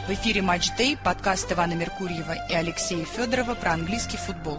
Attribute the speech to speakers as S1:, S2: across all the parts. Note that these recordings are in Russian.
S1: В эфире «Матч Дэй», подкаст Ивана Меркурьева и Алексея Федорова про английский футбол.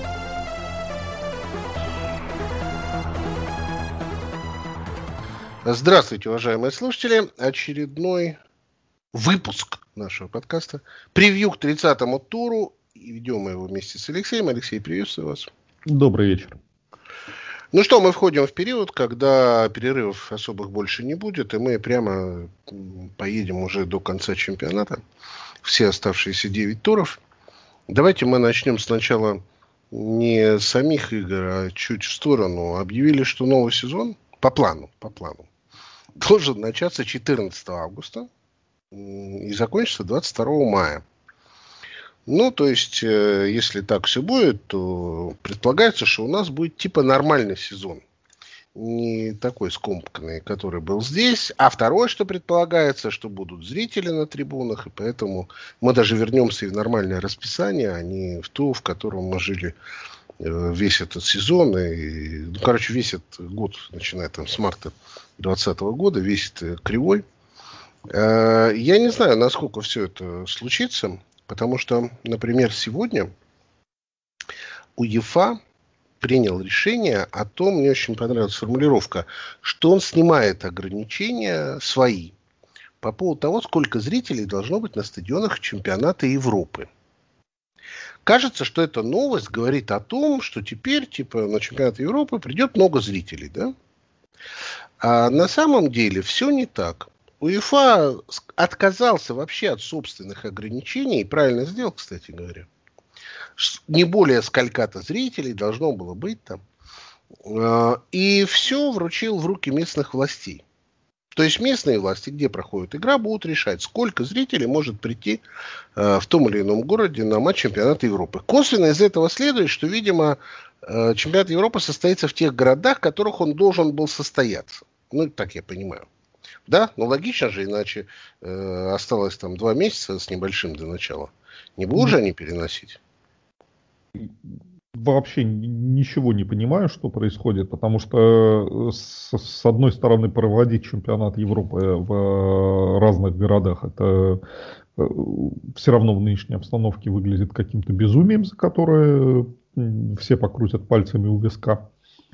S2: Здравствуйте, уважаемые слушатели. Очередной выпуск нашего подкаста. Превью к 30-му туру. И ведем мы его вместе с Алексеем. Алексей, приветствую вас.
S3: Добрый вечер.
S2: Ну что, мы входим в период, когда перерывов особых больше не будет, и мы прямо поедем уже до конца чемпионата. Все оставшиеся 9 туров. Давайте мы начнем сначала не с самих игр, а чуть в сторону. Объявили, что новый сезон по плану, должен начаться 14 августа и закончиться 22 мая. Ну, то есть, если так все будет, то предполагается, что у нас будет типа нормальный сезон. Не такой скомканный, который был здесь. А второе, что предполагается, что будут зрители на трибунах, и поэтому мы даже вернемся и в нормальное расписание, а не в то, в котором мы жили весь этот сезон. И, весь этот год, начиная там с марта 2020 года, весь этот кривой. Я не знаю, насколько все это случится. Потому что, например, сегодня УЕФА принял решение о том, мне очень понравилась формулировка, что он снимает ограничения свои по поводу того, сколько зрителей должно быть на стадионах чемпионата Европы. Кажется, что эта новость говорит о том, что теперь на чемпионат Европы придет много зрителей, да? А на самом деле все не так. УЕФА отказался вообще от собственных ограничений, и правильно сделал, кстати говоря. Не более скольки-то зрителей должно было быть там. И все вручил в руки местных властей. То есть местные власти, где проходит игра, будут решать, сколько зрителей может прийти в том или ином городе на матч чемпионата Европы. Косвенно из этого следует, что, видимо, чемпионат Европы состоится в тех городах, в которых он должен был состояться. Ну, так я понимаю. Да, ну логично же, иначе осталось там 2 месяца с небольшим до начала. Не будут же они переносить?
S3: Вообще ничего не понимаю, что происходит, потому что с одной стороны проводить чемпионат Европы в разных городах, это все равно в нынешней обстановке выглядит каким-то безумием, за которое все покрутят пальцами у виска.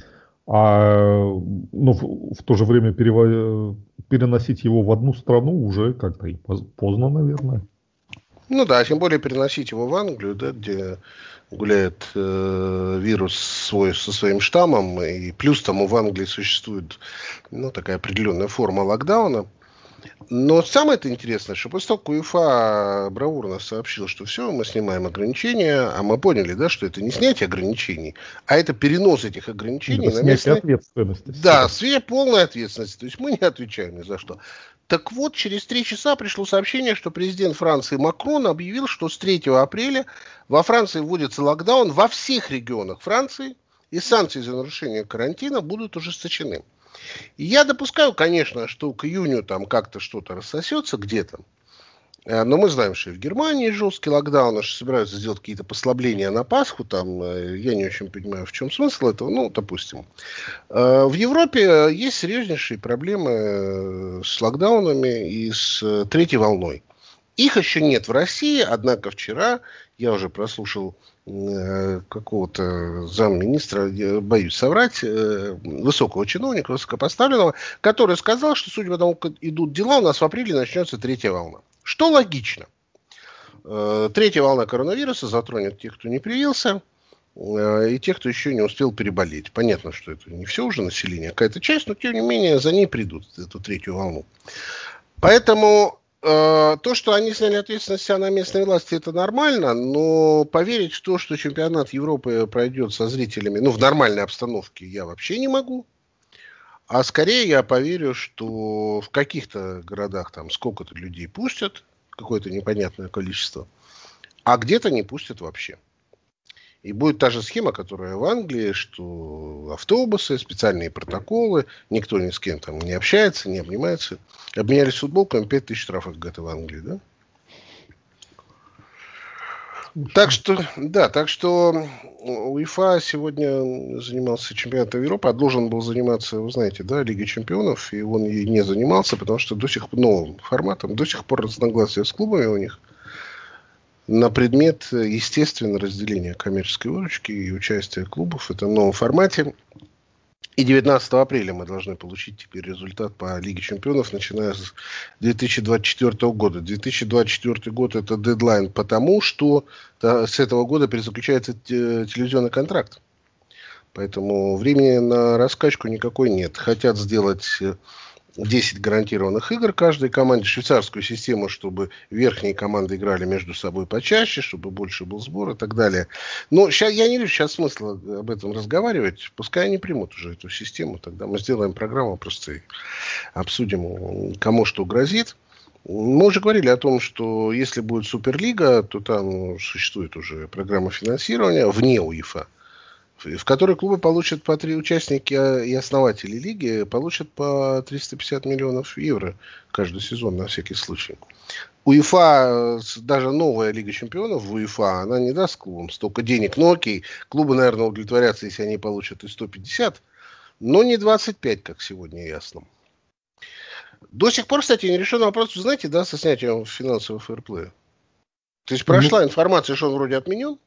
S3: Но в то же время переносить его в одну страну уже как-то и поздно, наверное.
S2: Ну да, тем более переносить его в Англию, да, где гуляет вирус со своим штаммом, и плюс тому в Англии существует такая определенная форма локдауна. Но самое-то интересное, что после того, как УЕФА бравурно сообщил, что все, мы снимаем ограничения, а мы поняли, да, что это не снятие ограничений, а это перенос этих ограничений
S3: это
S2: на местные...
S3: ответственности.
S2: Да, полная ответственность. То есть мы не отвечаем ни за что. Так вот, через 3 часа пришло сообщение, что президент Франции Макрон объявил, что с 3 апреля во Франции вводится локдаун во всех регионах Франции, и санкции за нарушение карантина будут ужесточены. И я допускаю, конечно, что к июню там как-то что-то рассосется где-то. Но мы знаем, что и в Германии жесткий локдаун, что собираются сделать какие-то послабления на Пасху. Там, я не очень понимаю, в чем смысл этого, допустим. В Европе есть серьезнейшие проблемы с локдаунами и с 3 волной. Их еще нет в России, однако вчера я уже прослушал какого-то замминистра, боюсь соврать, высокого чиновника, высокопоставленного, который сказал, что, судя по тому, как идут дела, у нас в апреле начнется 3 волна. Что логично. 3 волна коронавируса затронет тех, кто не привился, и тех, кто еще не успел переболеть. Понятно, что это не все уже население, а какая-то часть, но тем не менее за ней придут, эту 3 волну. Поэтому то, что они сняли ответственность на местные власти, это нормально, но поверить в то, что чемпионат Европы пройдет со зрителями, в нормальной обстановке, я вообще не могу. А скорее я поверю, что в каких-то городах там сколько-то людей пустят, какое-то непонятное количество, а где-то не пустят вообще. И будет та же схема, которая в Англии, что автобусы, специальные протоколы, никто ни с кем там не общается, не обнимается. Обменялись футболками, 5000 штрафов где-то в Англии, да? Так что УЕФА сегодня занимался чемпионатом Европы, а должен был заниматься, вы знаете, да, Лигой чемпионов, и он ей не занимался, потому что новым форматом, до сих пор разногласия с клубами у них на предмет, естественно, разделения коммерческой выручки и участия клубов в этом новом формате. И 19 апреля мы должны получить теперь результат по Лиге чемпионов, начиная с 2024 года. 2024 год – это дедлайн, потому что с этого года перезаключается телевизионный контракт. Поэтому времени на раскачку никакой нет. Хотят сделать 10 гарантированных игр каждой команде, швейцарскую систему, чтобы верхние команды играли между собой почаще, чтобы больше был сбор и так далее. Но я не вижу сейчас смысла об этом разговаривать. Пускай они примут уже эту систему. Тогда мы сделаем программу просто и обсудим, кому что грозит. Мы уже говорили о том, что если будет Суперлига, то там существует уже программа финансирования вне УЕФА, в которой клубы получат по 3 участника и основатели лиги получат по 350 миллионов евро каждый сезон на всякий случай. УЕФА, даже новая Лига чемпионов в УЕФА, она не даст клубам столько денег. Ну окей, клубы, наверное, удовлетворятся, если они получат и 150, но не 25, как сегодня ясно. До сих пор, кстати, не решен вопрос, вы знаете, да, со снятием финансового фэрплея. То есть прошла информация, что он вроде отменен.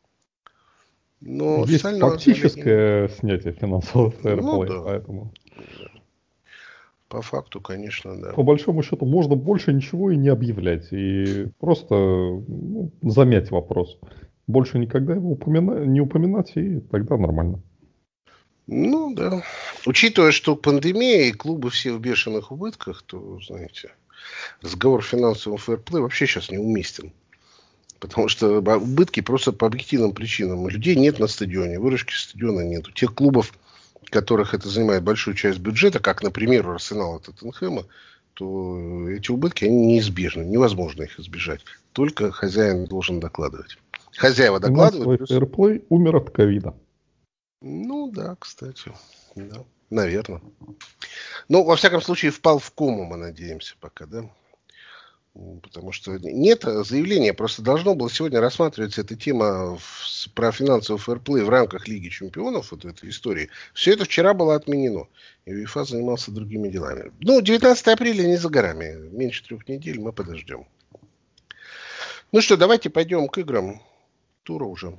S2: Но
S3: есть фактическое снятие финансового фэрплея, поэтому...
S2: По факту, конечно, да.
S3: По большому счету, можно больше ничего и не объявлять. И просто замять вопрос. Больше никогда его не упоминать, и тогда нормально.
S2: Ну, да. Учитывая, что пандемия и клубы все в бешеных убытках, то, знаете, разговор о финансовом фэрплее вообще сейчас неуместен. Потому что убытки просто по объективным причинам. Людей нет на стадионе, выручки стадиона нет. У тех клубов, которых это занимает большую часть бюджета, как, например, у Арсенала и Тоттенхэма, то эти убытки, они неизбежны. Невозможно их избежать. Только хозяин должен докладывать. Хозяева докладывают.
S3: Фэрплей умер от ковида.
S2: Ну, да, кстати. Да, наверное. Ну, во всяком случае, впал в кому, мы надеемся, пока, да? Потому что нет заявления, просто должно было сегодня рассматриваться эта тема про финансовый фэрплей в рамках Лиги чемпионов, вот этой истории. Все это вчера было отменено. И УЕФА занимался другими делами. Ну, 19 апреля не за горами. Меньше 3 недель мы подождем. Ну что, давайте пойдем к играм тура уже.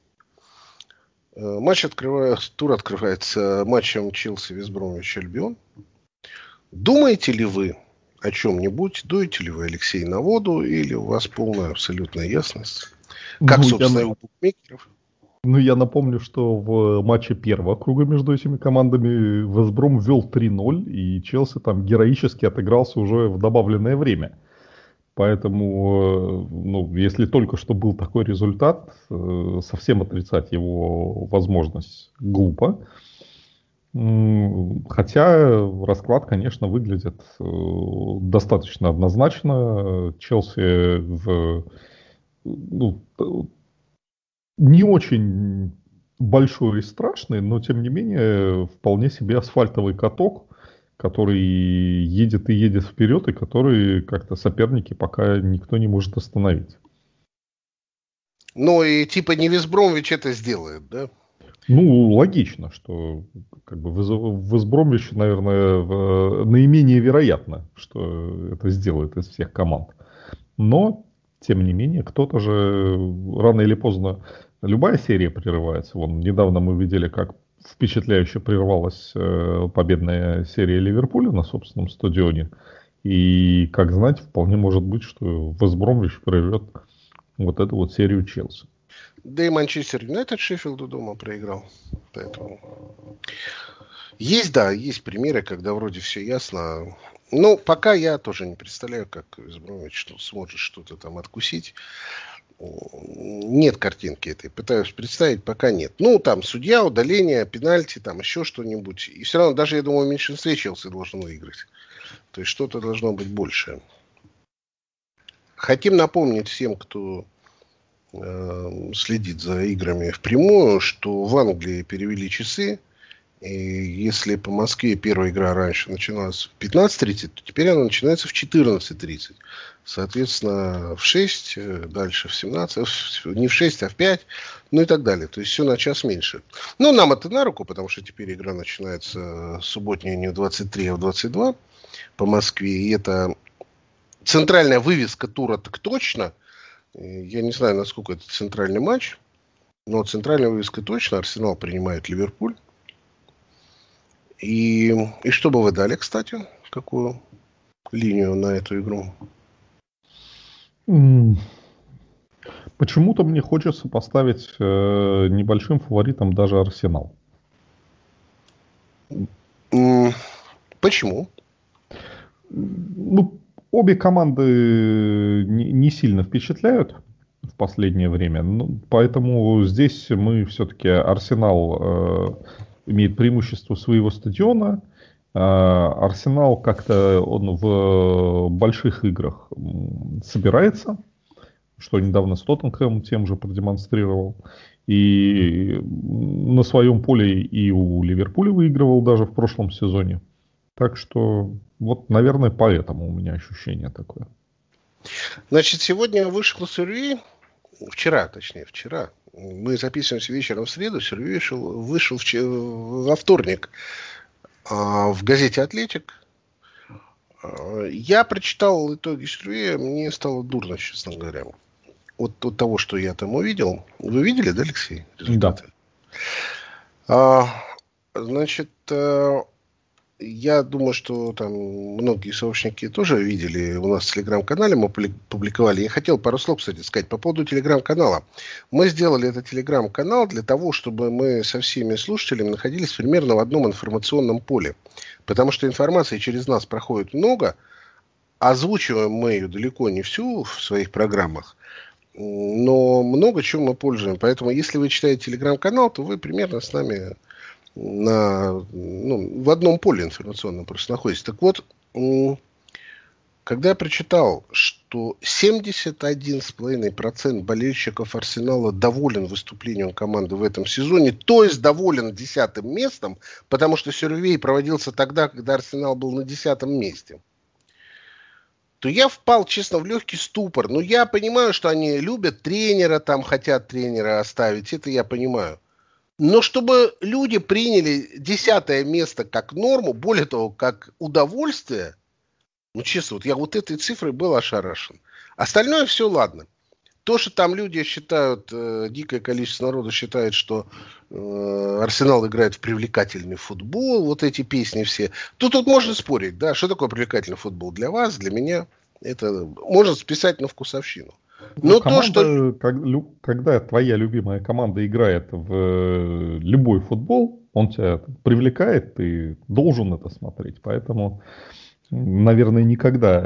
S2: Тур открывается матчем Челси-Вест Бромвич-Альбион. Думаете ли вы о чем-нибудь? Дуете ли вы, Алексей, на воду? Или у вас полная абсолютная ясность? Как, собственно, и у букмекеров?
S3: Я напомню, что в матче первого круга между этими командами Вест Бром вел 3-0, и Челси там героически отыгрался уже в добавленное время. Поэтому, если только что был такой результат, совсем отрицать его возможность глупо. Хотя расклад, конечно, выглядит достаточно однозначно. Челси не очень большой и страшный, но тем не менее вполне себе асфальтовый каток, который едет и едет вперед, и который как-то соперники пока никто не может остановить.
S2: Ну и типа не Вест Бромвич это сделает, да?
S3: Логично, что в Вест Бромвич, наверное, наименее вероятно, что это сделает из всех команд. Но, тем не менее, кто-то же рано или поздно, любая серия прерывается. Недавно мы видели, как впечатляюще прервалась победная серия Ливерпуля на собственном стадионе. И, как знать, вполне может быть, что Вест Бромвич прервет вот эту вот серию Челси.
S2: Да и Манчестер Юнайтед Шеффилду дома проиграл. Поэтому есть примеры, когда вроде все ясно. Но пока я тоже не представляю, как Вест Бромвич сможет что-то там откусить. Нет картинки этой. Пытаюсь представить, пока нет. Там судья, удаление, пенальти, там еще что-нибудь. И все равно, даже, я думаю, в меньшинстве Челси должен выиграть. То есть что-то должно быть большее. Хотим напомнить всем, кто следит за играми впрямую, что в Англии перевели часы, И если по Москве первая игра раньше начиналась в 15:30, то теперь она начинается в 14:30. Соответственно, в 6, дальше в 17, не в 6, а в 5, ну и так далее. То есть все на час меньше. Но нам это на руку, потому что теперь игра начинается субботняя не в 23, а в 22 по Москве. И это центральная вывеска тура так точно. Я не знаю, насколько это центральный матч, но центральная вывеска точно. Арсенал принимает Ливерпуль. И что бы вы дали, кстати? Какую линию на эту игру?
S3: Почему-то мне хочется поставить небольшим фаворитом даже Арсенал.
S2: Почему?
S3: Ну, обе команды не сильно впечатляют в последнее время. Поэтому здесь мы все-таки Арсенал имеет преимущество своего стадиона. Арсенал как-то он в больших играх собирается, что недавно с Тоттенхэмом тем же продемонстрировал. И на своем поле и у Ливерпуля выигрывал даже в прошлом сезоне. Так что, вот, наверное, поэтому у меня ощущение такое.
S2: Значит, сегодня вышел Сюрви, вчера. Мы записываемся вечером в среду, Сюрви вышел во вторник в газете «Атлетик». Я прочитал итоги Сюрви, мне стало дурно, честно говоря. От того, что я там увидел. Вы видели, да, Алексей, результаты?
S3: Да.
S2: Значит, я думаю, что там многие сообщники тоже видели. У нас в телеграм-канале мы публиковали. Я хотел пару слов, кстати, сказать по поводу телеграм-канала. Мы сделали этот телеграм-канал для того, чтобы мы со всеми слушателями находились примерно в одном информационном поле. Потому что информации через нас проходит много. Озвучиваем мы ее далеко не всю в своих программах. Но много чего мы пользуем. Поэтому, если вы читаете телеграм-канал, то вы примерно с нами в одном поле информационном просто находитесь. Так вот, когда я прочитал, что 71,5% болельщиков Арсенала доволен выступлением команды в этом сезоне, то есть доволен 10-м местом, потому что сюрвей проводился тогда, когда Арсенал был на 10-м месте, то я впал, честно, в легкий ступор. Ну, я понимаю, что они любят тренера, там хотят тренера оставить, это я понимаю. Но чтобы люди приняли 10-е место как норму, более того, как удовольствие, ну, честно, вот я вот этой цифрой был ошарашен. Остальное все ладно. То, что там люди считают, дикое количество народа считает, что Арсенал играет в привлекательный футбол, вот эти песни все. Тут можно спорить, да, что такое привлекательный футбол для вас, для меня. Это можно списать на вкусовщину. Но
S3: команда, когда твоя любимая команда играет в любой футбол, он тебя привлекает, ты должен это смотреть. Поэтому, наверное, никогда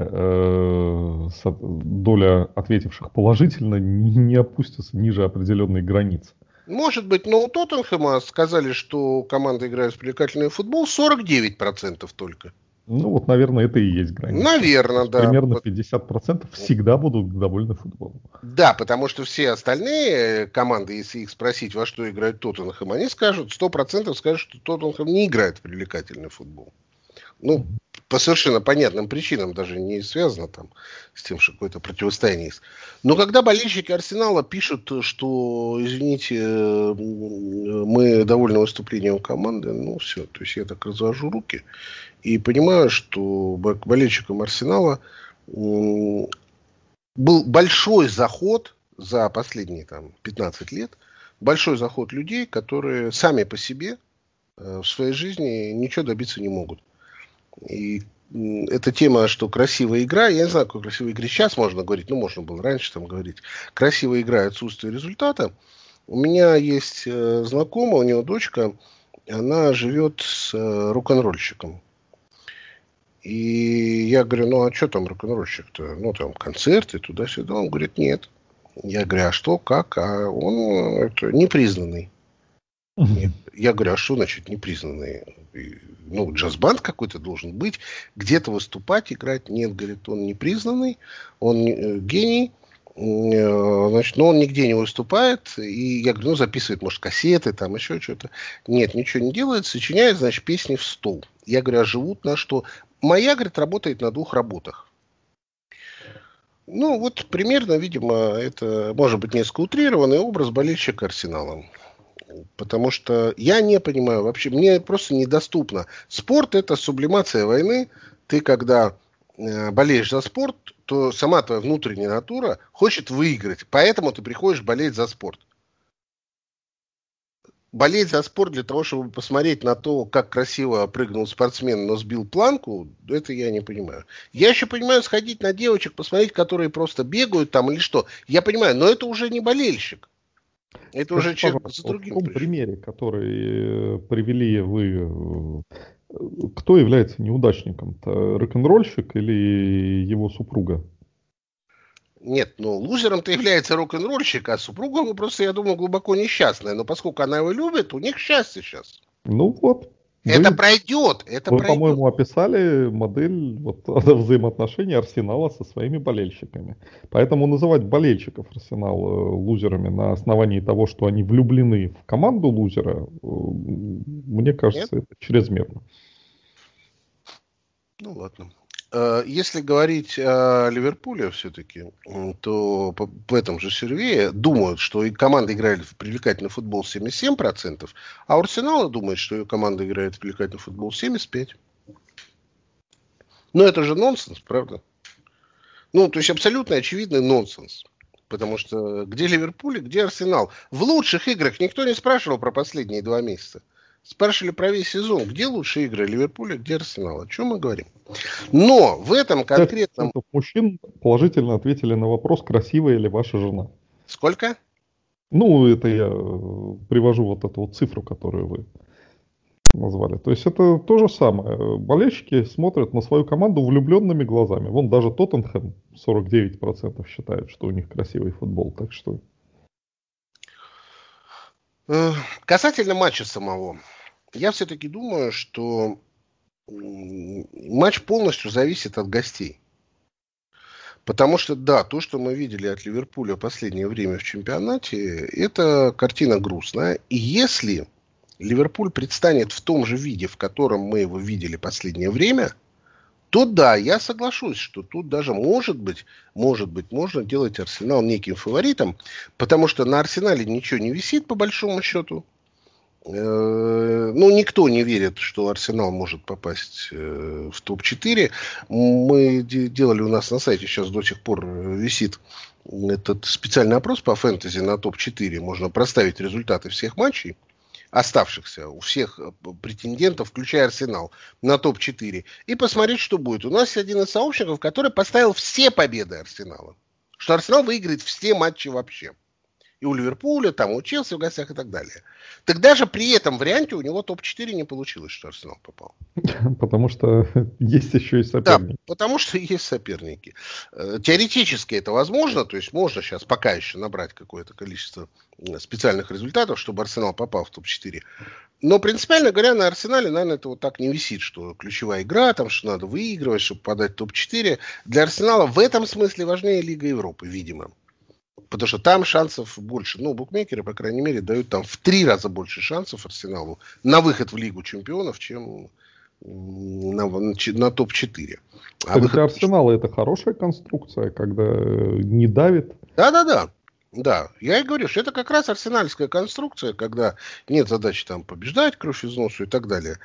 S3: доля ответивших положительно не опустится ниже определенной границы.
S2: Может быть, но у Тоттенхэма сказали, что команда играет в привлекательный футбол 49% только.
S3: Ну вот, наверное, это и есть граница.
S2: Наверное, да.
S3: Примерно 50% всегда будут довольны футболом.
S2: Да, потому что все остальные команды, если их спросить, во что играет Тоттенхэм, они скажут, 100% скажут, что Тоттенхэм не играет в привлекательный футбол. Ну, по совершенно понятным причинам, даже не связано там с тем, что какое-то противостояние есть. Но когда болельщики Арсенала пишут, что, извините, мы довольны выступлением команды, ну все, то есть я так развожу руки и понимаю, что к болельщикам Арсенала был большой заход за последние там 15 лет, большой заход людей, которые сами по себе в своей жизни ничего добиться не могут. И эта тема, что красивая игра, я не знаю, какой красивой игре сейчас можно говорить, ну, можно было раньше там говорить, красивая игра и отсутствие результата. У меня есть знакомая, у него дочка, она живет с рок-н-ролльщиком. И я говорю, ну, а что там рок-н-ролльщик-то? Ну, там концерты, туда-сюда. Он говорит, нет. Я говорю, а что, как? А он непризнанный. Нет. Я говорю, а что значит непризнанный? Ну, джаз-банд какой-то должен быть, где-то выступать, играть. Нет, говорит, он непризнанный, он гений, Значит, но он нигде не выступает. И я говорю, записывает, может, кассеты, там еще что-то. Нет, ничего не делает. Сочиняет, значит, песни в стол. Я говорю, а живут на что? Моя, говорит, работает на 2 работах. Вот примерно, видимо, это, может быть, несколько утрированный образ болельщика Арсенала. Потому что я не понимаю вообще, мне просто недоступно. Спорт – это сублимация войны. Ты, когда болеешь за спорт, то сама твоя внутренняя натура хочет выиграть. Поэтому ты приходишь болеть за спорт. Болеть за спорт для того, чтобы посмотреть на то, как красиво прыгнул спортсмен, но сбил планку, это я не понимаю. Я еще понимаю сходить на девочек, посмотреть, которые просто бегают там или что. Я понимаю, но это уже не болельщик. Это уже человек с другим.
S3: В том примере, который привели вы, кто является неудачником-то? Рок-н-ролльщик или его супруга?
S2: Нет, лузером-то является рок-н-ролльщик, а супруга его просто, я думаю, глубоко несчастная. Но поскольку она его любит, у них счастье сейчас. Это пройдет.
S3: Вы, по-моему, описали модель взаимоотношений Арсенала со своими болельщиками. Поэтому называть болельщиков Арсенала лузерами на основании того, что они влюблены в команду лузера, мне кажется, это чрезмерно.
S2: Ладно. Если говорить о Ливерпуле все-таки, то в этом же сервее думают, что и команда играет в привлекательный футбол 77%, а Арсенал думает, что ее команда играет в привлекательный футбол 75%. Это же нонсенс, правда? То есть абсолютно очевидный нонсенс. Потому что где Ливерпуль, где Арсенал? В лучших играх никто не спрашивал про последние 2 месяца. Спрашивали про весь сезон, где лучшие игры Ливерпуля, где Арсенал. О чем мы говорим? Но в этом конкретном...
S3: Мужчин положительно ответили на вопрос, красивая ли ваша жена.
S2: Сколько?
S3: Это я привожу эту цифру, которую вы назвали. То есть это то же самое. Болельщики смотрят на свою команду влюбленными глазами. Вон даже Тоттенхэм 49% считает, что у них красивый футбол. Так что...
S2: Касательно матча самого. Я все-таки думаю, что матч полностью зависит от гостей. Потому что, да, то, что мы видели от Ливерпуля в последнее время в чемпионате, это картина грустная. И если Ливерпуль предстанет в том же виде, в котором мы его видели в последнее время, то да, я соглашусь, что тут даже может быть, можно делать Арсенал неким фаворитом, потому что на Арсенале ничего не висит, по большому счету. Никто не верит, что Арсенал может попасть в топ-4. Мы делали у нас на сайте, сейчас до сих пор висит этот специальный опрос по фэнтези на топ-4. Можно проставить результаты всех матчей, оставшихся у всех претендентов, включая Арсенал, на топ-4. И посмотреть, что будет. У нас есть один из сообщников, который поставил все победы Арсенала. Что Арсенал выиграет все матчи вообще. И у Ливерпуля, там, у Челси в гостях и так далее. Так даже при этом варианте у него топ-4 не получилось, что Арсенал попал.
S3: Потому что есть еще и соперники.
S2: Да, потому что есть соперники. Теоретически это возможно, то есть можно сейчас пока еще набрать какое-то количество специальных результатов, чтобы Арсенал попал в топ-4. Но принципиально говоря, на Арсенале, наверное, это так не висит, что ключевая игра, там, что надо выигрывать, чтобы подать в топ-4. Для Арсенала в этом смысле важнее Лига Европы, видимо. Потому что там шансов больше. Букмекеры, по крайней мере, дают там в 3 раза больше шансов Арсеналу на выход в Лигу Чемпионов, чем на топ-4.
S3: Для Арсенала это хорошая конструкция, когда не давит.
S2: Да, я и говорю, что это как раз арсенальская конструкция, когда нет задачи там побеждать, кровь из носу и так далее.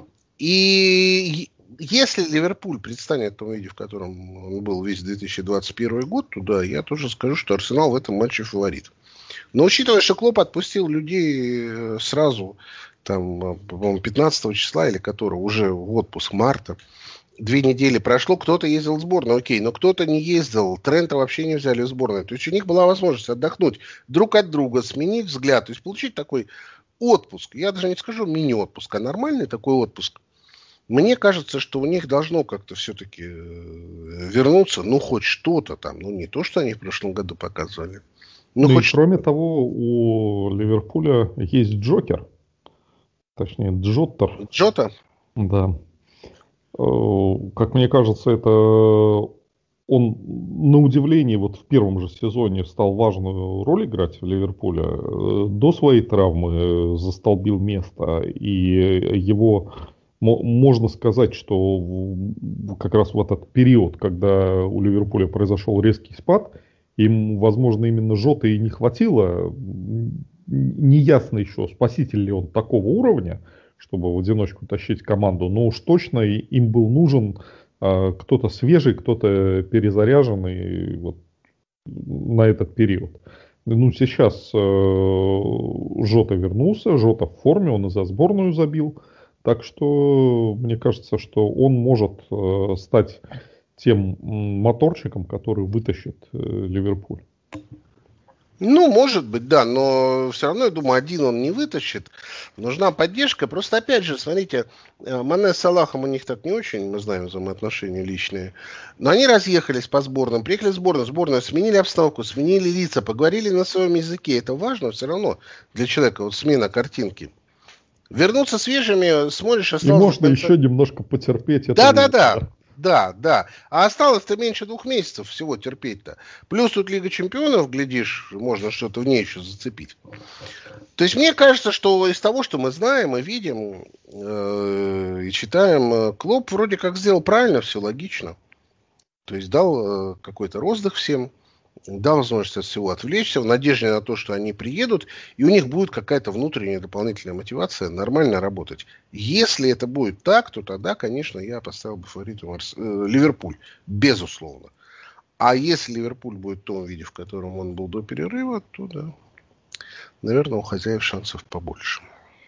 S2: И если Ливерпуль предстанет в том виде, в котором он был весь 2021 год, то да, я тоже скажу, что Арсенал в этом матче фаворит. Но учитывая, что Клоп отпустил людей сразу, там, по-моему, 15 числа, или которого уже в отпуск марта, 2 недели прошло, кто-то ездил в сборную, окей, но кто-то не ездил, Трента вообще не взяли в сборную. То есть у них была возможность отдохнуть друг от друга, сменить взгляд, то есть получить такой отпуск. Я даже не скажу мини-отпуск, а нормальный такой отпуск. Мне кажется, что у них должно как-то все-таки вернуться, хоть что-то там. Не то, что они в прошлом году показывали.
S3: Кроме того, у Ливерпуля есть Джокер. Точнее, Джоттер.
S2: Джота?
S3: Да. Как мне кажется, это он на удивление вот в первом же сезоне стал важную роль играть в Ливерпуле. До своей травмы застолбил место, и его, можно сказать, что как раз в этот период, когда у Ливерпуля произошел резкий спад, им, возможно, именно Жоты и не хватило. Неясно еще, спаситель ли он такого уровня, чтобы в одиночку тащить команду, но уж точно им был нужен кто-то свежий, кто-то перезаряженный вот на этот период. Ну, сейчас Жота вернулся, Жота в форме, он и за сборную забил. Так что мне кажется, что он может стать тем моторчиком, который вытащит Ливерпуль.
S2: Ну, может быть, да, но все равно, я думаю, один он не вытащит. Нужна поддержка. Просто, опять же, смотрите, Мане с Салахом у них так не очень, мы знаем взаимоотношения личные. Но они разъехались по сборным, приехали в сборную, сменили обстановку, сменили лица, поговорили на своем языке. Это важно все равно для человека, вот смена картинки. Вернуться свежими, смотришь, осталось...
S3: И можно еще немножко потерпеть.
S2: Да. А осталось-то меньше 2 месяцев всего терпеть-то. Плюс тут Лига Чемпионов, глядишь, можно что-то в ней еще зацепить. То есть мне кажется, что из того, что мы знаем и видим, и читаем, Клопп вроде как сделал правильно, все логично. То есть дал какой-то роздых всем, дал возможность от всего отвлечься, в надежде на то, что они приедут, и у них будет какая-то внутренняя дополнительная мотивация нормально работать. Если это будет так, то тогда, конечно, я поставил бы фаворитом Ливерпуль, безусловно. А если Ливерпуль будет в том виде, в котором он был до перерыва, то да, наверное, у хозяев шансов побольше.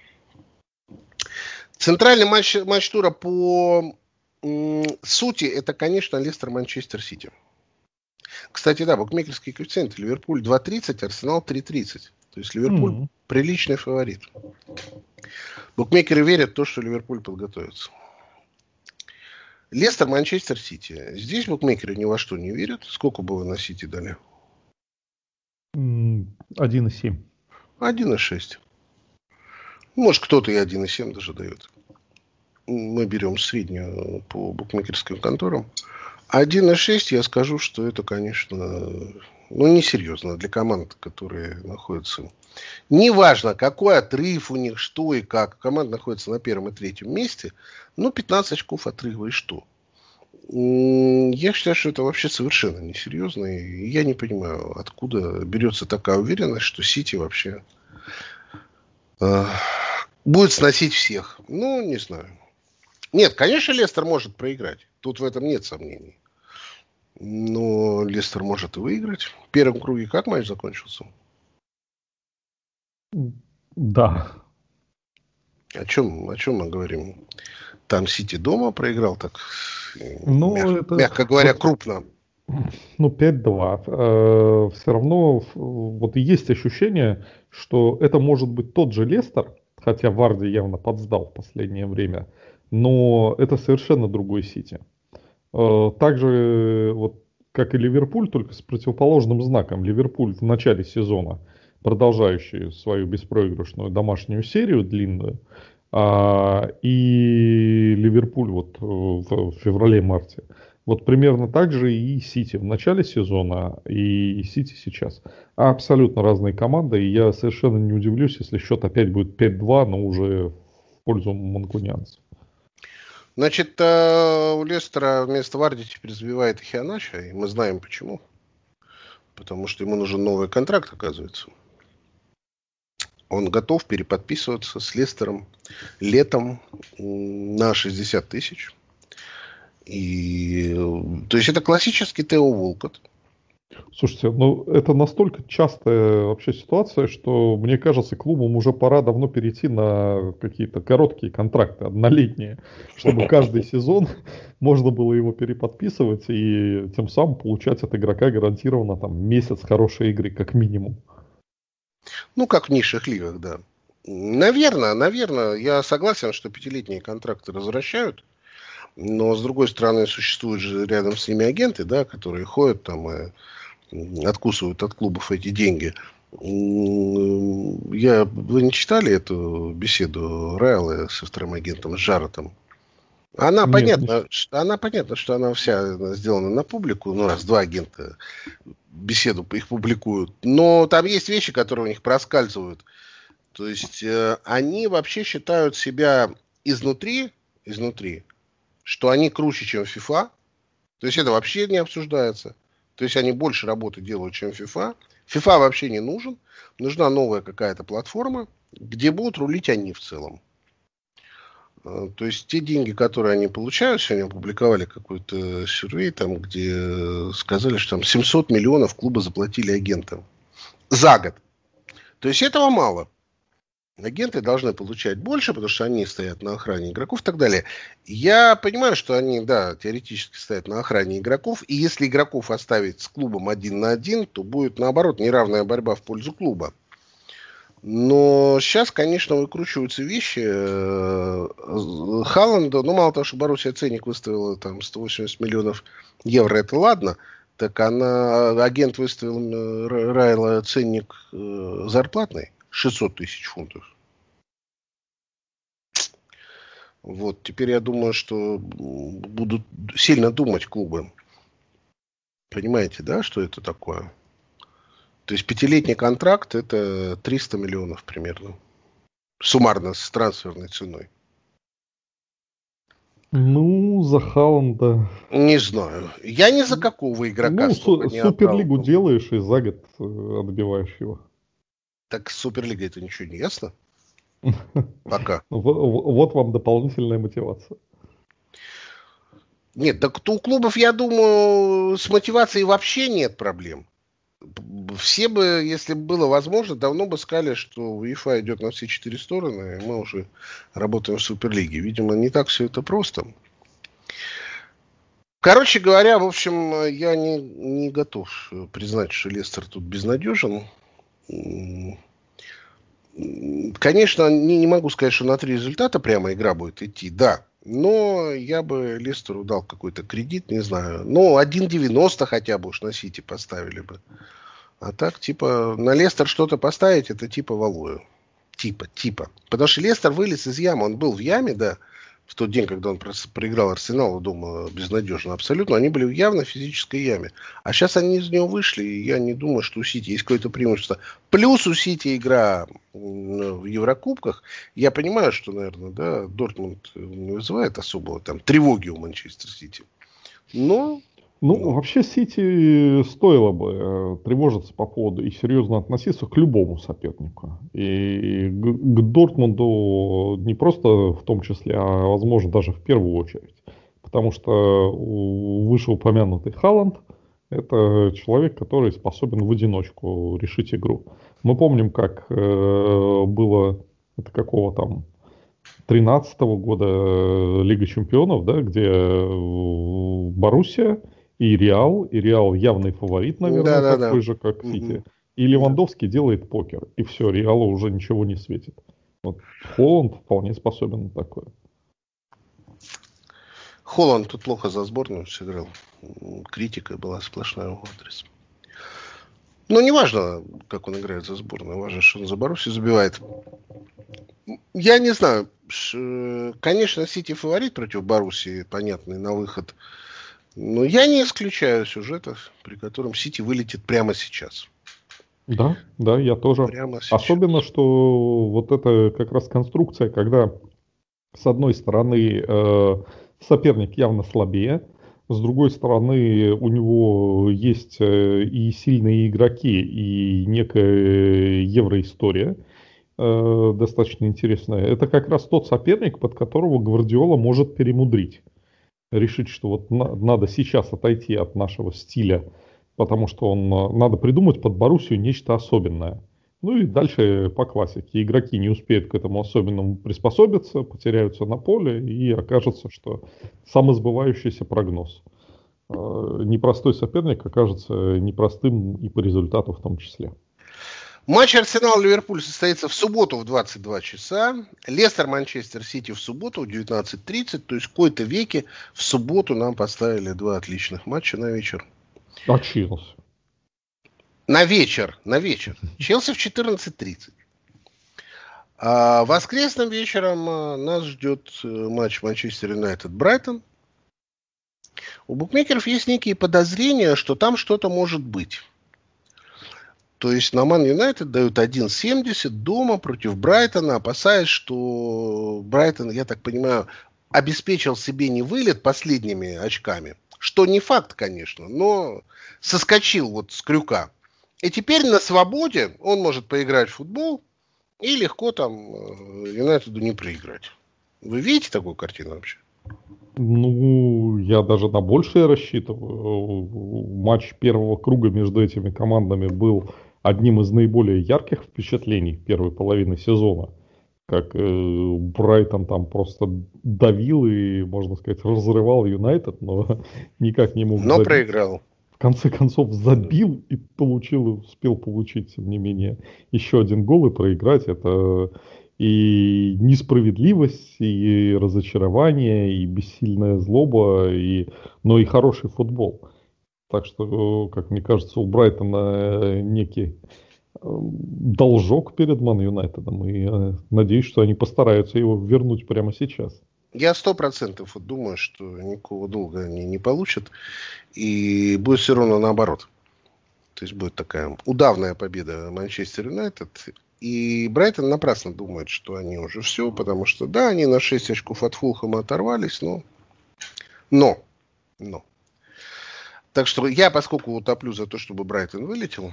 S2: Центральный матч тура по сути, это, конечно, Лестер-Манчестер Сити. Кстати, да, букмекерские коэффициенты. Ливерпуль 2.30, Арсенал 3.30. То есть Ливерпуль приличный фаворит. Букмекеры верят в то, что Ливерпуль подготовится. Лестер, Манчестер Сити. Здесь букмекеры ни во что не верят. Сколько бы вы на Сити дали?
S3: 1,7.
S2: 1,6. Может, кто-то и 1,7 даже дает. Мы берем среднюю по букмекерским конторам. 1,6 я скажу, что это, конечно, несерьезно для команд, которые находятся... Неважно, какой отрыв у них, что и как. Команда находится на 1-м и 3-м месте. 15 очков отрыва и что? Я считаю, что это вообще совершенно несерьезно. И я не понимаю, откуда берется такая уверенность, что Сити вообще будет сносить всех. Не знаю. Нет, конечно, Лестер может проиграть. Тут в этом нет сомнений. Но Лестер может и выиграть. В первом круге как матч закончился?
S3: Да.
S2: О чем мы говорим? Там Сити дома проиграл так, мягко говоря, крупно.
S3: 5-2. Все равно вот есть ощущение, что это может быть тот же Лестер, хотя Варди явно подсдал в последнее время, но это совершенно другой Сити. Также, вот, как и Ливерпуль, только с противоположным знаком. Ливерпуль в начале сезона, продолжающий свою беспроигрышную домашнюю серию длинную, и Ливерпуль вот в феврале-марте. Вот примерно так же и Сити в начале сезона, и Сити сейчас. Абсолютно разные команды, и я совершенно не удивлюсь, если счет опять будет 5-2, но уже в пользу манкунианцев.
S2: Значит, у Лестера вместо Варди теперь забивает Хианача, и мы знаем почему. Потому что ему нужен новый контракт, оказывается. Он готов переподписываться с Лестером летом на 60 тысяч. То есть это классический Тео Волкотт.
S3: Слушайте, это настолько частая вообще ситуация, что, мне кажется, клубам уже пора давно перейти на какие-то короткие контракты, однолетние, чтобы каждый сезон можно было его переподписывать и тем самым получать от игрока гарантированно месяц хорошей игры, как минимум.
S2: Как в низших лигах, да. Наверное, я согласен, что 5-летние контракты возвращают. Но, с другой стороны, существуют же рядом с ними агенты, да, которые ходят там и откусывают от клубов эти деньги. Вы не читали эту беседу Райла со вторым агентом, с Жаротом? Она
S3: Нет,
S2: понятно, что она вся сделана на публику. Ну, раз два агента беседу их публикуют. Но там есть вещи, которые у них проскальзывают. То есть они вообще считают себя изнутри, что они круче, чем FIFA. То есть это вообще не обсуждается. То есть они больше работы делают, чем FIFA. FIFA вообще не нужен. Нужна новая какая-то платформа, где будут рулить они в целом. То есть те деньги, которые они получают, сегодня опубликовали какой-то сюрвей, там, где сказали, что там 700 миллионов клубы заплатили агентам за год. То есть этого мало. Агенты должны получать больше, потому что они стоят на охране игроков и так далее. Я понимаю, что они, да, теоретически стоят на охране игроков, и если игроков оставить с клубом 1 на 1, то будет, наоборот, неравная борьба в пользу клуба. Но сейчас, конечно, выкручиваются вещи. Халланда, ну, мало того, что Боруссия ценник выставила там 180 миллионов евро, это ладно. Так агент выставил Райла ценник зарплатный 600 тысяч фунтов. Вот, теперь я думаю, что будут сильно думать клубы. Понимаете, да, что это такое? То есть 5-летний контракт — это 300 миллионов примерно. Суммарно с трансферной ценой.
S3: ну, за Халланда.
S2: Не знаю. Я ни за какого игрока
S3: Ну,
S2: столько не
S3: Суперлигу
S2: отдал.
S3: делаешь и за год отбиваешь его.
S2: Так с Суперлигой это ничего не ясно? Пока.
S3: Вот вам дополнительная мотивация.
S2: Нет, так у клубов, я думаю, с мотивацией вообще нет проблем. Все бы, если бы было возможно, давно бы сказали, что УЕФА идет на все 4 стороны, и мы уже работаем в Суперлиге. Видимо, не так все это просто. Короче говоря, в общем, я не готов признать, что Лестер тут безнадежен. Конечно, не могу сказать, что на 3 результата прямо игра будет идти, да. Но я бы Лестеру дал какой-то кредит, не знаю. Ну, 1,90 хотя бы уж на Сити поставили бы. А так, типа, на Лестер что-то поставить, это типа Валую. Типа. Потому что Лестер вылез из ямы. Он был в яме, да, в тот день, когда он проиграл Арсеналу, думаю, безнадежно абсолютно. Они были в явно физической яме. А сейчас они из нее вышли, и я не думаю, что у Сити есть какое-то преимущество. Плюс у Сити игра в Еврокубках. Я понимаю, что, наверное, да, Дортмунд не вызывает особого там тревоги у Манчестер Сити. Но...
S3: Ну, вообще Сити стоило бы тревожиться по поводу и серьезно относиться к любому сопернику. И к Дортмунду не просто в том числе, а возможно даже в первую очередь. Потому что вышеупомянутый Халланд — это человек, который способен в одиночку решить игру. Мы помним, как было, это какого там, 13-го года Лига Чемпионов, да, где Боруссия и Реал явный фаворит, наверное, такой же, как Сити. И Левандовский делает покер, и все, Реалу уже ничего не светит. Вот Холланд вполне способен на такое.
S2: Холланд тут плохо за сборную сыграл. Критика была сплошная в адрес. Но не важно, как он играет за сборную. Важно, что он за Боруссию забивает. Я не знаю. Конечно, Сити фаворит против Боруссии, понятный, на выход. Но я не исключаю сюжетов, при котором Сити вылетит прямо сейчас.
S3: Да, я тоже. Особенно, что вот это как раз конструкция, когда с одной стороны соперник явно слабее, с другой стороны у него есть и сильные игроки, и некая евроистория достаточно интересная. Это как раз тот соперник, под которого Гвардиола может перемудрить. Решить, что вот надо сейчас отойти от нашего стиля, потому что надо придумать под Боруссию нечто особенное. Ну и дальше по классике. Игроки не успеют к этому особенному приспособиться, потеряются на поле, и окажется, что самосбывающийся прогноз. Непростой соперник окажется непростым и по результату в том числе.
S2: Матч Арсенал-Ливерпуль состоится в субботу в 22 часа. Лестер-Манчестер Сити в субботу в 19:30. То есть в кои-то веке в субботу нам поставили 2 отличных матча на вечер.
S3: А Челси?
S2: На вечер. Челси в 14:30. А воскресным вечером нас ждет матч Манчестер Юнайтед-Брайтон. У букмекеров есть некие подозрения, что там что-то может быть. То есть на Ман Юнайтед дают 1.70 дома против Брайтона, опасаясь, что Брайтон, я так понимаю, обеспечил себе не вылет последними очками. Что не факт, конечно, но соскочил вот с крюка. И теперь на свободе он может поиграть в футбол и легко там Юнайтеду не проиграть. Вы видите такую картину вообще?
S3: Ну, я даже на большее рассчитываю. Матч первого круга между этими командами был одним из наиболее ярких впечатлений первой половины сезона. Как Брайтон там просто давил и, можно сказать, разрывал Юнайтед, но никак не мог
S2: Но
S3: забить.
S2: проиграл.
S3: В конце концов забил и успел получить, тем не менее, еще один гол и проиграть. Это и несправедливость, и разочарование, и бессильная злоба, но и хороший футбол. Так что, как мне кажется, у Брайтона некий должок перед Ман Юнайтедом. И надеюсь, что они постараются его вернуть прямо сейчас.
S2: Я 100% вот думаю, что никакого долга они не получат. И будет все равно наоборот. То есть будет такая удавная победа Манчестер Юнайтед. И Брайтон напрасно думает, что они уже все. Потому что, да, они на 6 очков от Фулхэма оторвались. Но. Так что я, поскольку утоплю за то, чтобы Брайтон вылетел,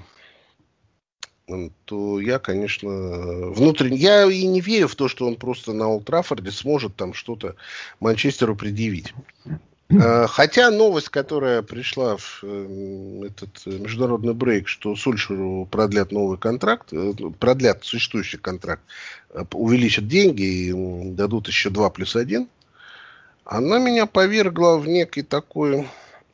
S2: то я, конечно, внутренне... Я и не верю в то, что он просто на Олд Траффорде сможет там что-то Манчестеру предъявить. Хотя новость, которая пришла в этот международный брейк, что Сульшеру продлят новый контракт, продлят существующий контракт, увеличат деньги и дадут еще 2+1, она меня повергла в некий такой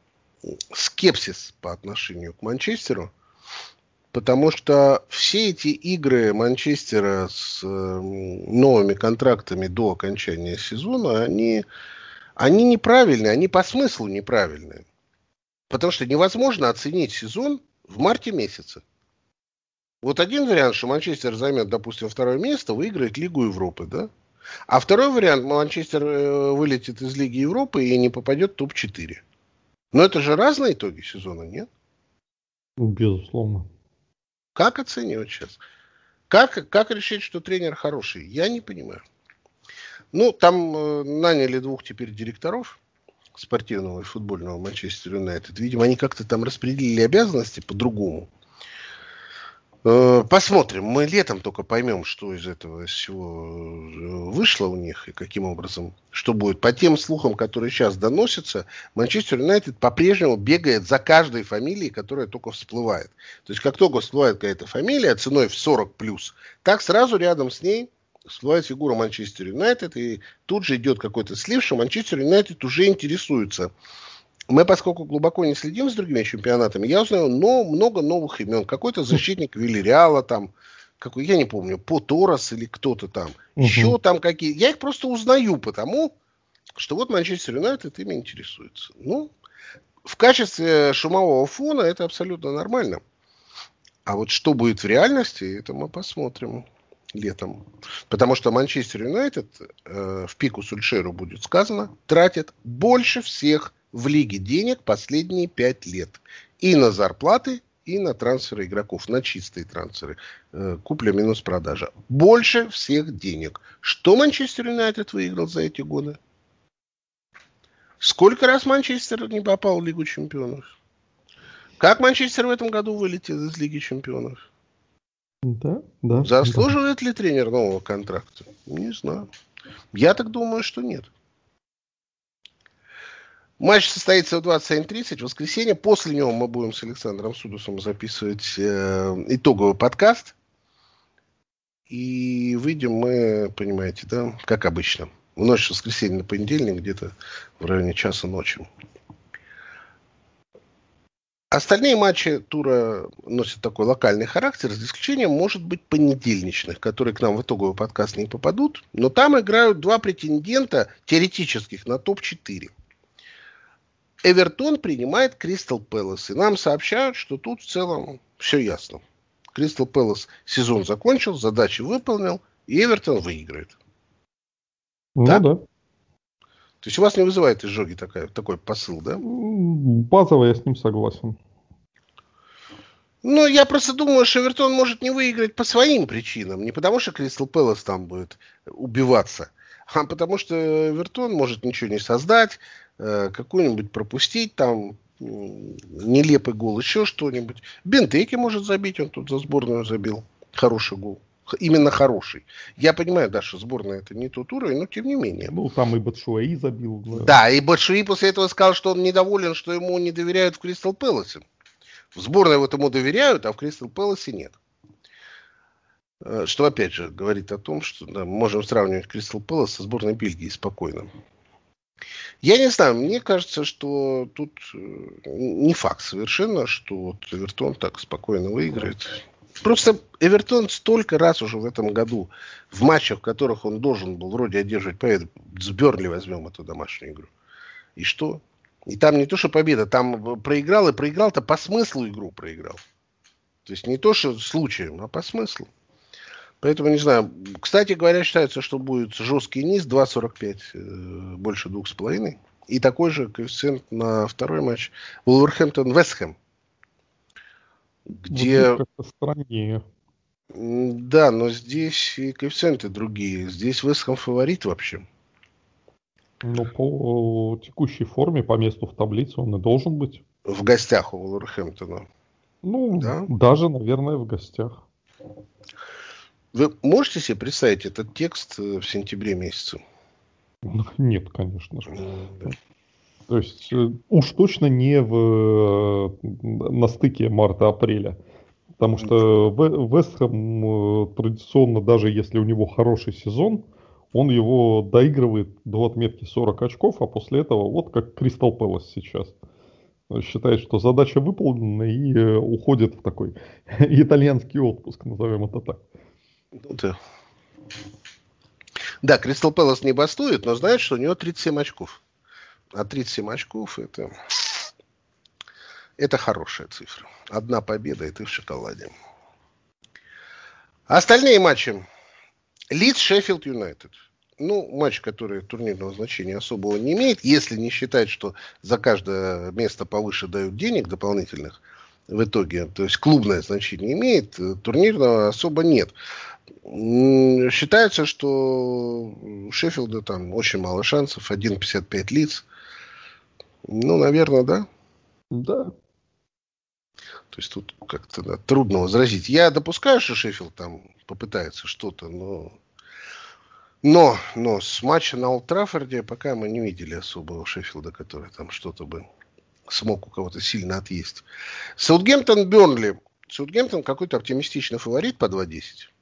S2: скепсис по отношению к Манчестеру. Потому что все эти игры Манчестера с новыми контрактами до окончания сезона, они неправильные, они по смыслу неправильные. Потому что невозможно оценить сезон в марте месяце. Вот один вариант, что Манчестер займет, допустим, второе место, выиграет Лигу Европы, да? А второй вариант, Манчестер вылетит из Лиги Европы и не попадет в топ-4. Но это же разные итоги сезона, нет?
S3: Безусловно.
S2: Как оценивать сейчас? Как решить, что тренер хороший? Я не понимаю. Ну, там наняли 2 теперь директоров спортивного и футбольного Манчестер Юнайтед. Видимо, они как-то там распределили обязанности по-другому. Посмотрим. Мы летом только поймем, что из этого всего вышло у них и каким образом, что будет. По тем слухам, которые сейчас доносятся, Манчестер Юнайтед по-прежнему бегает за каждой фамилией, которая только всплывает. То есть, как только всплывает какая-то фамилия ценой в 40+, так сразу рядом с ней всплывает фигура Манчестер Юнайтед, и тут же идет какой-то слив, что Манчестер Юнайтед уже интересуется. Мы, поскольку глубоко не следим за другими чемпионатами, я узнаю много новых имен. Какой-то защитник Вильяреала там, я не помню, Поторос или кто-то там. Еще там какие. Я их просто узнаю, потому что вот Манчестер Юнайтед ими интересуется. Ну, в качестве шумового фона это абсолютно нормально. А вот что будет в реальности, это мы посмотрим летом. Потому что Манчестер Юнайтед, в пику Сульшеру будет сказано, тратит больше всех в лиге денег последние 5 лет. И на зарплаты, и на трансферы игроков, на чистые трансферы. Купля минус продажа. Больше всех денег. Что Манчестер Юнайтед выиграл за эти годы? Сколько раз Манчестер не попал в Лигу чемпионов? Как Манчестер в этом году вылетел из Лиги чемпионов?
S3: Да.
S2: Заслуживает ли тренер нового контракта? Не знаю. Я так думаю, что нет. Матч состоится в 21:30 в воскресенье. После него мы будем с Александром Судусом записывать итоговый подкаст. И выйдем мы, понимаете, да, как обычно. В ночь с воскресенья на понедельник, где-то в районе часа ночи. Остальные матчи тура носят такой локальный характер, за исключением, может быть, понедельничных, которые к нам в итоговый подкаст не попадут. Но там играют 2 претендента теоретических на топ-4. Эвертон принимает Кристал Пэлас. И нам сообщают, что тут в целом все ясно. Кристал Пэлас сезон закончил, задачи выполнил. и Эвертон выиграет.
S3: Ну
S2: да?
S3: да.
S2: То есть у вас не вызывает изжоги такой посыл, да?
S3: Базово я с ним согласен.
S2: Ну, я просто думаю, что Эвертон может не выиграть по своим причинам. Не потому, что Кристал Пэлас там будет убиваться, а потому что Эвертон может ничего не создать, какой-нибудь пропустить там, нелепый гол, еще что-нибудь. Бентеке может забить, он тут за сборную забил. Хороший гол. Именно хороший. Я понимаю, да, что сборная это не тот уровень, но тем не менее.
S3: Ну, там и Батшуаи забил.
S2: Да, и Батшуаи после этого сказал, что он недоволен, что ему не доверяют в Кристал Пэласе. В сборной вот ему доверяют, а в Кристал Пэласе нет. Что, опять же, говорит о том, что да, мы можем сравнивать Кристал Пэлас со сборной Бельгии спокойно. Я не знаю, мне кажется, что тут не факт совершенно, что вот Эвертон так спокойно выиграет. Просто Эвертон столько раз уже в этом году в матчах, в которых он должен был вроде одерживать победу, с Бернли возьмем эту домашнюю игру. И что? И там не то, что победа, там проиграл, и проиграл-то по смыслу игру проиграл. То есть не то, что случаем, а по смыслу. Поэтому не знаю. Кстати говоря, считается, что будет жесткий низ 2.45, больше 2.5. И такой же коэффициент на второй матч Вулверхэмптон-Вестхэм. Где...
S3: Вот как-то страннее.
S2: Да, но здесь и коэффициенты другие. Здесь Вестхэм фаворит вообще.
S3: Но по текущей форме, по месту в таблице он и должен быть.
S2: В гостях у Вулверхэмптона.
S3: Ну,
S2: да?
S3: Даже, наверное, в гостях.
S2: Вы можете себе представить этот текст в сентябре месяце?
S3: Нет, конечно же.
S2: Да.
S3: То есть уж точно не на стыке марта-апреля. Потому что Вестхэм традиционно, даже если у него хороший сезон, он его доигрывает до отметки 40 очков, а после этого вот как Кристал Пэлас сейчас. Считает, что задача выполнена и уходит в такой итальянский отпуск, назовем это так.
S2: Да, Кристал Пэлас не бастует, но знает, что у него 37 очков. А 37 очков это хорошая цифра. Одна победа, и ты в шоколаде. Остальные матчи. Лидс, Шеффилд Юнайтед. Ну, матч, который турнирного значения особого не имеет, если не считать, что за каждое место повыше дают денег дополнительных в итоге. То есть клубное значение имеет, турнирного особо нет. Считается, что у Шеффилда там очень мало шансов. 1,55 Лидс. Ну, наверное, да?
S3: Да.
S2: То есть тут как-то трудно возразить. Я допускаю, что Шеффилд там попытается что-то, но с матча на Олд Траффорде пока мы не видели особого Шеффилда, который там что-то бы смог у кого-то сильно отъесть. Саутгемптон, Бернли. Саутгемптон какой-то оптимистичный фаворит по 2.10.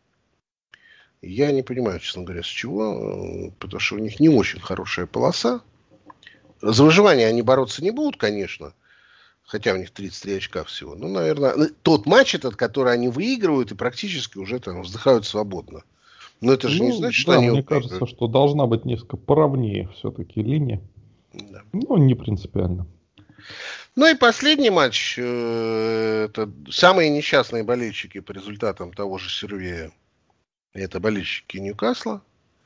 S2: Я не понимаю, честно говоря, с чего. Потому что у них не очень хорошая полоса. За выживание они бороться не будут, конечно. Хотя у них 33 очка всего. Ну, наверное, тот матч этот, который они выигрывают и практически уже там вздыхают свободно. Но это же не значит, что они...
S3: Мне кажется, что должна быть несколько поровнее все-таки линия.
S2: Да.
S3: Но не принципиально.
S2: Ну и последний матч. Это самые несчастные болельщики по результатам того же Сервея. Это болельщики Ньюкасла.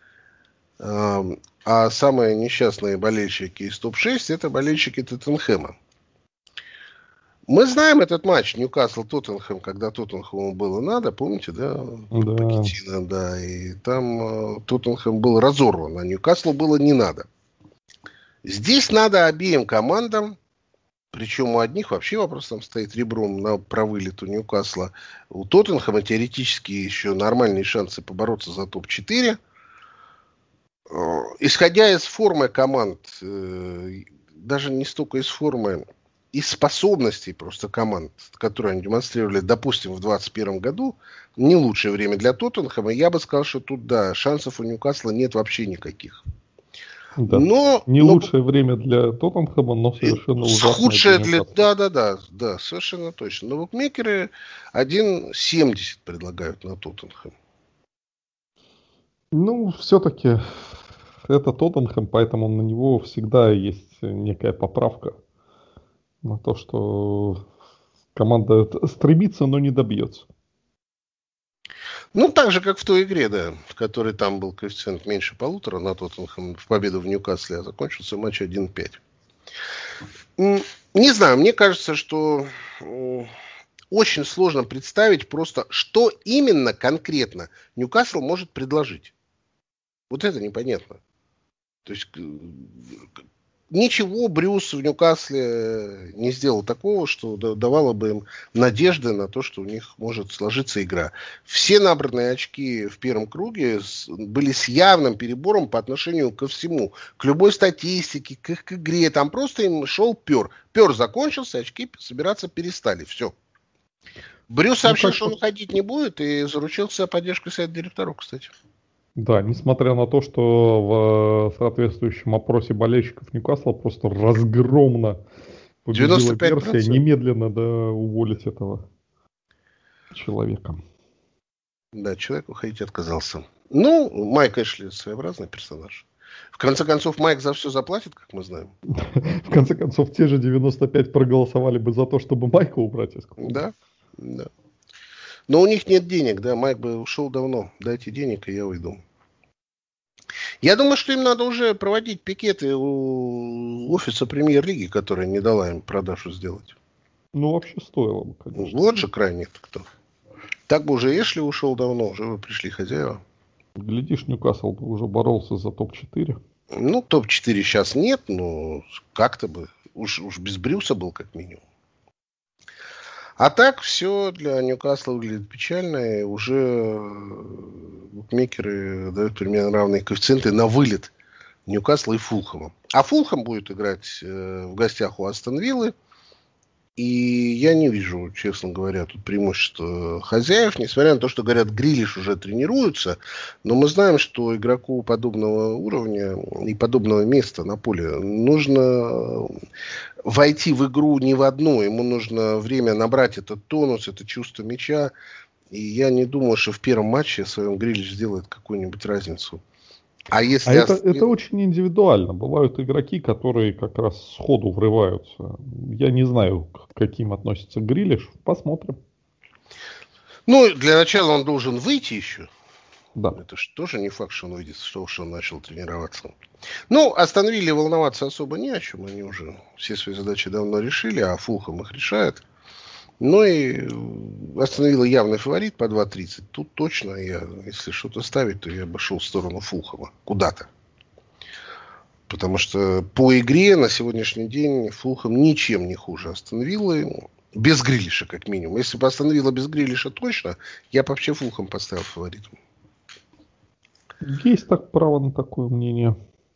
S2: А самые несчастные болельщики из топ-6 это болельщики Тоттенхэма. Мы знаем этот матч Ньюкасл-Тоттенхэм, когда Тоттенхэму было надо, помните, да?
S3: Да.
S2: Пакетина, да. И там Тоттенхэм был разорван, а Ньюкаслу было не надо. Здесь надо обеим командам, причем у одних вообще вопрос там стоит ребром на провылет у Ньюкасла. У Тоттенхэма теоретически еще нормальные шансы побороться за топ-4. Исходя из формы команд, даже не столько из формы, из способностей просто команд, которые они демонстрировали, допустим, в 2021 году, не лучшее время для Тоттенхэма. Я бы сказал, что тут, да, шансов у Ньюкасла нет вообще никаких.
S3: Да. Не лучшее время для Тоттенхэма, но совершенно ужасное.
S2: Худшее для... Да, совершенно точно. Но букмекеры 1.70 предлагают на Тоттенхэм.
S3: Ну, все-таки это Тоттенхэм, поэтому на него всегда есть некая поправка на то, что команда стремится, но не добьется.
S2: Ну, так же, как в той игре, да, в которой там был коэффициент меньше 1,5 на Тоттенхэм в победу в Ньюкасле, а закончился матч 1-5. Не знаю, мне кажется, что очень сложно представить просто, что именно конкретно Ньюкасл может предложить. Вот это непонятно. То есть ничего Брюс в Ньюкасле не сделал такого, что давало бы им надежды на то, что у них может сложиться игра. Все набранные очки в первом круге были с явным перебором по отношению ко всему. К любой статистике, к их игре. Там просто им шел пер. Пер закончился, очки собираться перестали. Все. Брюс сообщил, что он уходить не будет, и заручился поддержкой совета директоров, кстати.
S3: Да, несмотря на то, что в соответствующем опросе болельщиков Ньюкасла просто разгромно победила версия немедленно уволить этого человека.
S2: Да, человек уходить отказался. Ну, Майк Эшли своеобразный персонаж. В конце концов, Майк за все заплатит, как мы знаем.
S3: В конце концов, те же 95 проголосовали бы за то, чтобы Майка убрать из клуба.
S2: Да. Но у них нет денег, да, Майк бы ушел давно. Дайте денег, и я уйду. Я думаю, что им надо уже проводить пикеты у офиса премьер-лиги, которая не дала им продажу сделать.
S3: Ну, вообще стоило бы, конечно.
S2: Вот же крайний-то кто. Так бы уже Эшли ушел давно, уже бы пришли хозяева.
S3: Глядишь, Ньюкасл бы уже боролся за топ-4.
S2: Ну, топ-4 сейчас нет, но как-то бы. Уж без Брюса был как минимум. А так все для Ньюкасла выглядит печально. И уже букмекеры дают примерно равные коэффициенты на вылет Ньюкасла и Фулхэма. А Фулхэм будет играть в гостях у Астон Виллы. И я не вижу, честно говоря, тут преимущества хозяев, несмотря на то, что, говорят, Грилиш уже тренируется, но мы знаем, что игроку подобного уровня и подобного места на поле нужно войти в игру не в одну, ему нужно время набрать этот тонус, это чувство мяча, и я не думаю, что в первом матче своем Грилиш сделает какую-нибудь разницу.
S3: Это очень индивидуально. Бывают игроки, которые как раз сходу врываются. Я не знаю, к каким относится Грилиш. Посмотрим.
S2: Ну, для начала он должен выйти еще.
S3: Да.
S2: Это же тоже не факт, что он выйдет, что он начал тренироваться. Ну, Астон Вилле волноваться особо не о чем. Они уже все свои задачи давно решили, а Фулхэм их решает. Ну и Астон Вилла явный фаворит по 2.30. Тут точно, если что-то ставить, то я бы шел в сторону Фулхэма. Куда-то. Потому что по игре на сегодняшний день Фулхэм ничем не хуже Астон Виллы. Без Грилиша, как минимум. Если бы Астон Вилла без Грилиша точно, я бы вообще Фулхэм поставил фаворитом.
S3: Есть так право на такое мнение.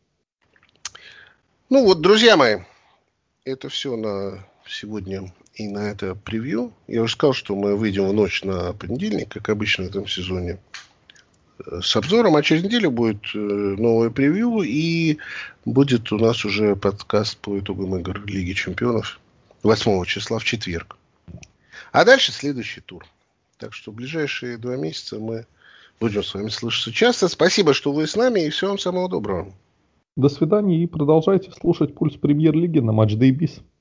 S2: Ну вот, друзья мои, это все на сегодня и на это превью. Я уже сказал, что мы выйдем в ночь на понедельник, как обычно в этом сезоне, с обзором. А через неделю будет новое превью, и будет у нас уже подкаст по итогам игр Лиги Чемпионов 8 числа в четверг. А дальше следующий тур. Так что в ближайшие 2 месяца мы будем с вами слышаться часто. Спасибо, что вы с нами, и всего вам самого доброго.
S3: До свидания, и продолжайте слушать «Пульс Премьер-лиги» на Матч Day Biz.